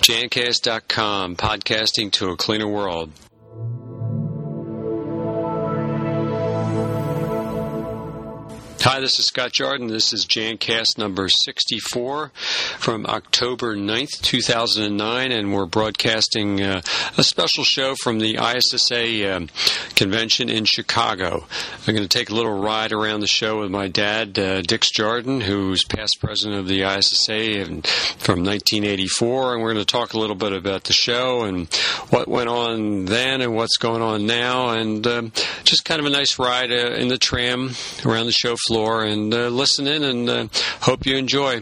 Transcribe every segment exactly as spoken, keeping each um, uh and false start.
Jancast dot com, podcasting to a cleaner world. Hi, this is Scott Jordan. This is Jancast number sixty-four from October ninth, two thousand nine, and we're broadcasting uh, a special show from the I S S A um, convention in Chicago. I'm going to take a little ride around the show with my dad, uh, Dix Jordan, who's past president of the I S S A and, from nineteen eighty-four, and we're going to talk a little bit about the show and what went on then and what's going on now, and um, just kind of a nice ride uh, in the tram around the show floor. And uh, listen in and uh, hope you enjoy.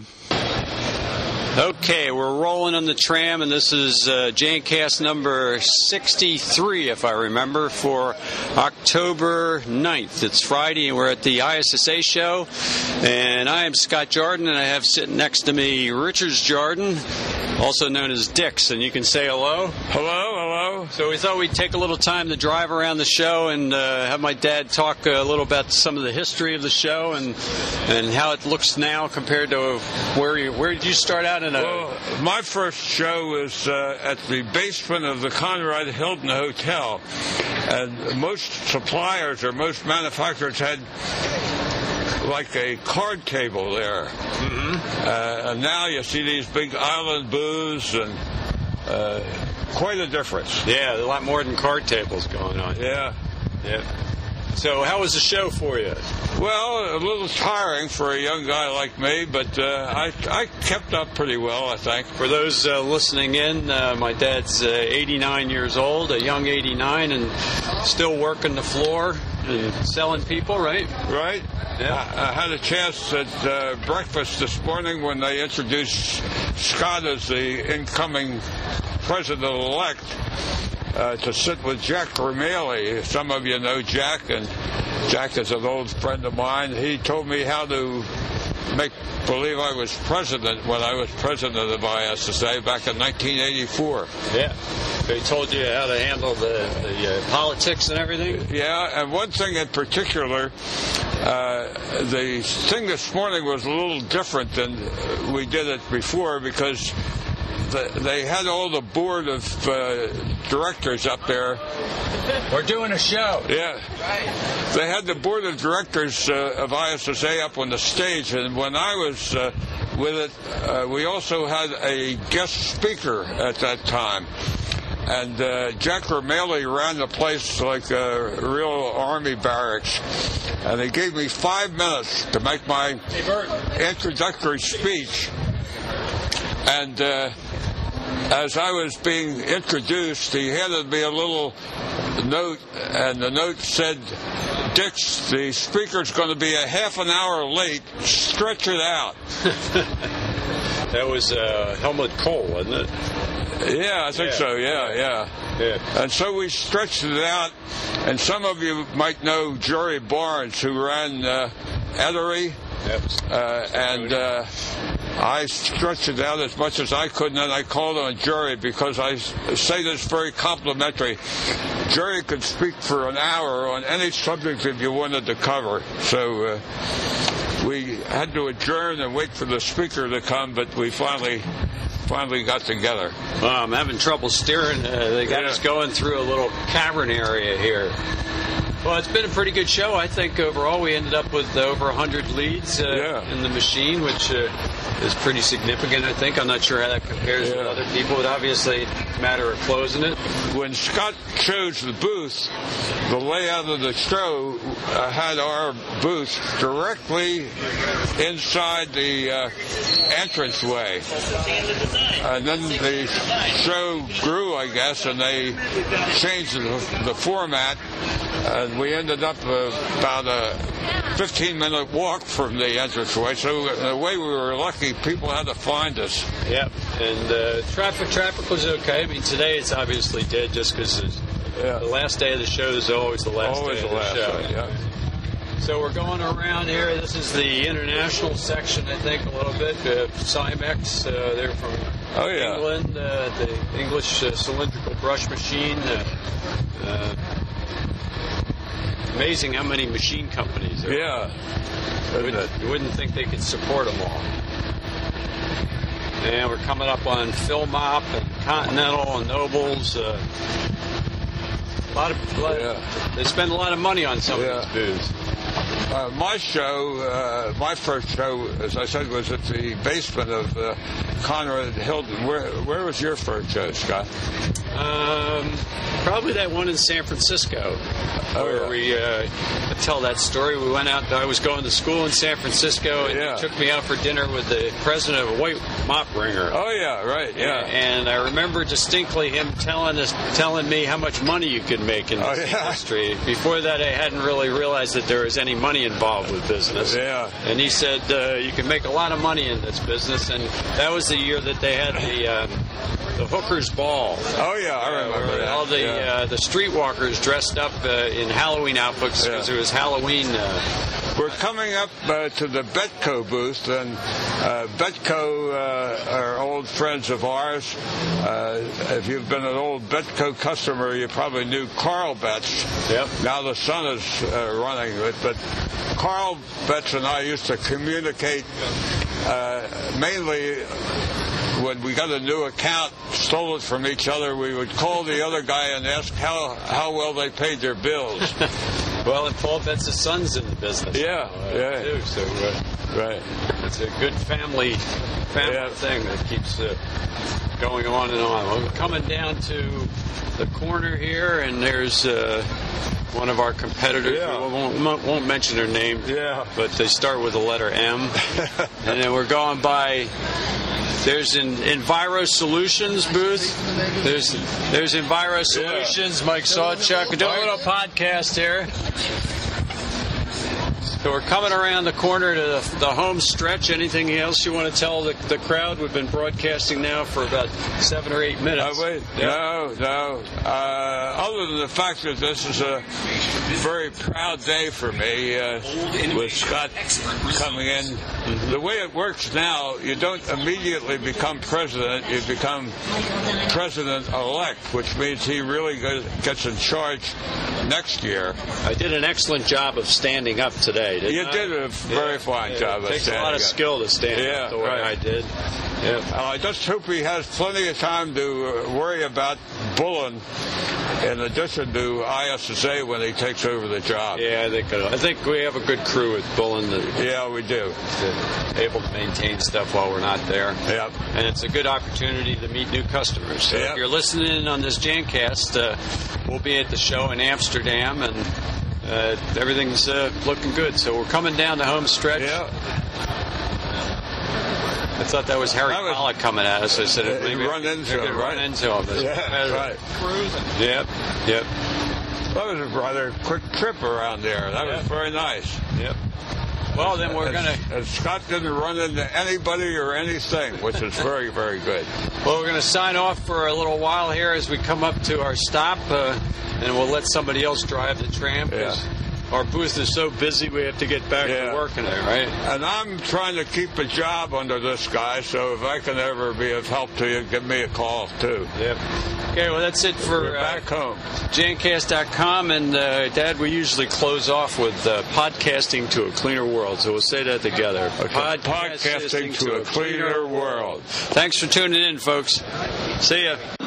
Okay, we're rolling on the tram, and this is uh, Jancast number sixty-three, if I remember, for October ninth. It's Friday, and we're at the I S S A show. And I am Scott Jordan, and I have sitting next to me Richard Jordan, also known as Dix, and you can say hello. Hello, hello. So we thought we'd take a little time to drive around the show and uh, have my dad talk a little about some of the history of the show and and how it looks now compared to where you, where did you start out in a... Well, my first show was uh, at the basement of the Conrad Hilton Hotel, and most suppliers or most manufacturers had like a card table there. Mm-hmm. Uh, and now you see these big island booths, and uh, quite a difference. Yeah, a lot more than card tables going on. Yeah. Yeah. So how was the show for you? Well, a little tiring for a young guy like me, but uh, I, I kept up pretty well, I think. For those uh, listening in, uh, my dad's uh, eighty-nine years old, a young eighty-nine, and still working the floor and selling people, right? Right. Yeah. I, I had a chance at uh, breakfast this morning when they introduced Scott as the incoming president-elect. Uh, to sit with Jack Romali. Some of you know Jack, and Jack is an old friend of mine. He told me how to make believe I was president when I was president of I S S A back in nineteen eighty-four. Yeah. He told you how to handle the, the uh, politics and everything? Yeah, and one thing in particular, uh, the thing this morning was a little different than we did it before, because they had all the board of uh, directors up there. We're doing a show. Yeah. They had the board of directors uh, of I S S A up on the stage, and when I was uh, with it, uh, we also had a guest speaker at that time. And uh, Jack Romali ran the place like a real army barracks. And he gave me five minutes to make my introductory speech. And uh, as I was being introduced, he handed me a little note, and the note said, "Dix, the speaker's going to be a half an hour late. Stretch it out." That was uh, Helmut Kohl, wasn't it? Yeah, I think yeah. so, yeah, yeah. Yeah. And so we stretched it out, and some of you might know Jerry Barnes, who ran uh, Ettery, yep. uh, and uh, I stretched it out as much as I could, and then I called on Jerry, because I say this very complimentary. Jerry could speak for an hour on any subject that you wanted to cover. So uh, we had to adjourn and wait for the speaker to come, but we finally finally got together. Well, I'm having trouble steering. Uh, they got yeah. us going through a little cavern area here. Well, it's been a pretty good show, I think, overall. We ended up with over one hundred leads uh, yeah. in the machine, which uh, is pretty significant, I think. I'm not sure how that compares yeah. with other people, but obviously it's a matter of closing it. When Scott chose the booth, the layout of the show uh, had our booth directly inside the uh, entranceway. And then the show grew, I guess, and they changed the, the format. And we ended up uh, about a fifteen-minute walk from the entranceway. So in a way, we were lucky. People had to find us. Yep. And uh, traffic traffic was okay. I mean, today it's obviously dead just because yeah. the last day of the show is always the last always day the of last the show. Day, yeah. So we're going around here. This is the international section, I think, a little bit. Uh, Cymex, uh, they're from oh, yeah. England, uh, the English uh, cylindrical brush machine. Uh, uh, amazing how many machine companies there yeah. are. You wouldn't, you wouldn't think they could support them all. And we're coming up on Philmop and Continental and Nobles. Uh, a lot of, a lot yeah. of, they spend a lot of money on some yeah. of these booths. Uh, my show, uh, my first show, as I said, was at the basement of uh, Conrad Hilton. Where, where was your first show, Scott? Um, probably that one in San Francisco, oh, where yeah. we uh, tell that story. We went out. I was going to school in San Francisco, and yeah. he took me out for dinner with the president of White Mop Ringer. Oh yeah, right, yeah. And I remember distinctly him telling us, telling me how much money you could make in this oh, yeah. industry. Before that, I hadn't really realized that there was any money involved with business. Yeah. And he said uh, you can make a lot of money in this business, and that was the year that they had the uh, the hookers ball. Oh yeah, I remember uh, that. All the yeah. uh, the streetwalkers dressed up uh, in Halloween outfits because yeah. it was Halloween. Uh, We're coming up uh, to the Betco booth, and uh, Betco uh, are old friends of ours. Uh, if you've been an old Betco customer, you probably knew Carl Betts. Yep. Now the son is uh, running it, but Carl Betts and I used to communicate uh, mainly when we got a new account, stole it from each other. We would call the other guy and ask how how well they paid their bills. Well, and Paul Betts' son's in the business. Yeah, uh, yeah. Too, so uh, right. It's a good family family Yeah. thing that keeps uh, going on and on. We're coming down to the corner here, and there's uh, one of our competitors. Yeah. We won't, won't mention their name, Yeah. but they start with the letter M. And then we're going by. There's an Enviro Solutions booth. There's there's Enviro Solutions. Yeah. Mike Sawchuk. We're doing a little podcast here. So we're coming around the corner to the, the home stretch. Anything else you want to tell the, the crowd? We've been broadcasting now for about seven or eight minutes. Uh, wait, yeah. no, no. Uh, other than the fact that this is a very proud day for me, uh, with Scott coming in. Mm-hmm. The way it works now, you don't immediately become president. You become president-elect, which means he really gets in charge next year. I did an excellent job of standing up today. Didn't You I? did a very yeah. fine yeah, job it of takes standing a lot of up. skill to stand yeah, up the way right. I did. Yeah. Uh, I just hope he has plenty of time to uh, worry about Bullen in addition to I S S A when he takes over the job. Yeah, I think I think we have a good crew at Bullen. That, yeah, we do. That's able to maintain stuff while we're not there. Yep. And it's a good opportunity to meet new customers. So yep. if you're listening on this Jancast, uh, we'll be at the show in Amsterdam, and uh, everything's uh, looking good. So we're coming down the home stretch. Yeah. I thought that was Harry that was, Pollock coming at us. I said, uh, maybe run into him, run right? into him. Yeah, that's right. Cruising. Yep, yep. That was a rather quick trip around there. That yep. was very nice. Yep. Well, then we're going to... Scott didn't run into anybody or anything, which is very, very good. Well, we're going to sign off for a little while here as we come up to our stop, uh, and we'll let somebody else drive the tram. Yeah. Our booth is so busy we have to get back yeah. to working there, right? And I'm trying to keep a job under this guy, so if I can ever be of help to you, give me a call, too. Yep. Okay, well, that's it for We're back uh, home. Jancast dot com. And, uh, Dad, we usually close off with uh, podcasting to a cleaner world, so we'll say that together. Okay. Podcasting, podcasting to, to a cleaner, cleaner world. world. Thanks for tuning in, folks. See ya.